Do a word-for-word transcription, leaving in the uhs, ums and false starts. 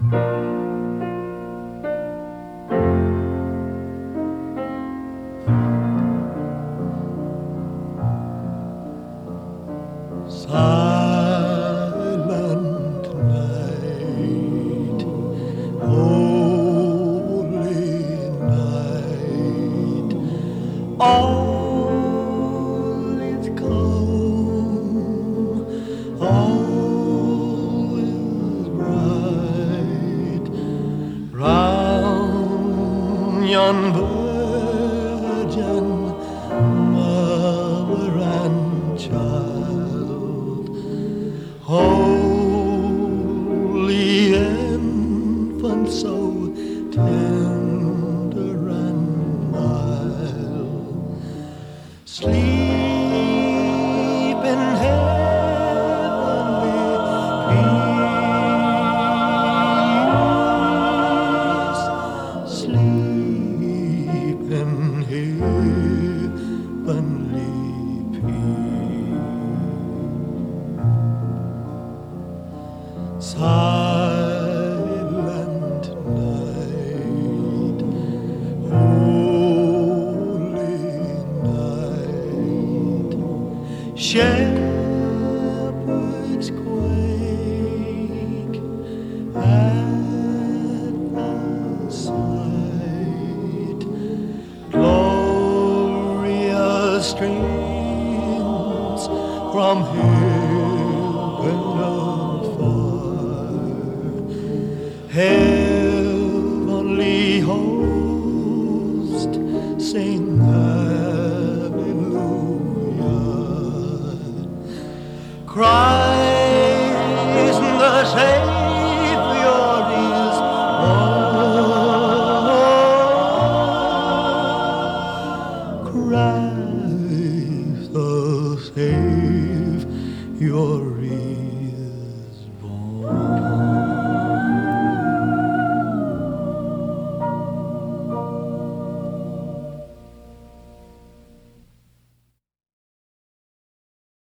Silent night, holy night, all is calm, all is bright, round yon virgin mother and child, holy infant, so tender and mild, sleep in heavenly peace, sleep in heavenly peace. Silent night, holy night, shepherds quake at the sight, glorious streams from heaven afar, heavenly host sing hallelujah. Christ the Savior is born. Christ the Savior is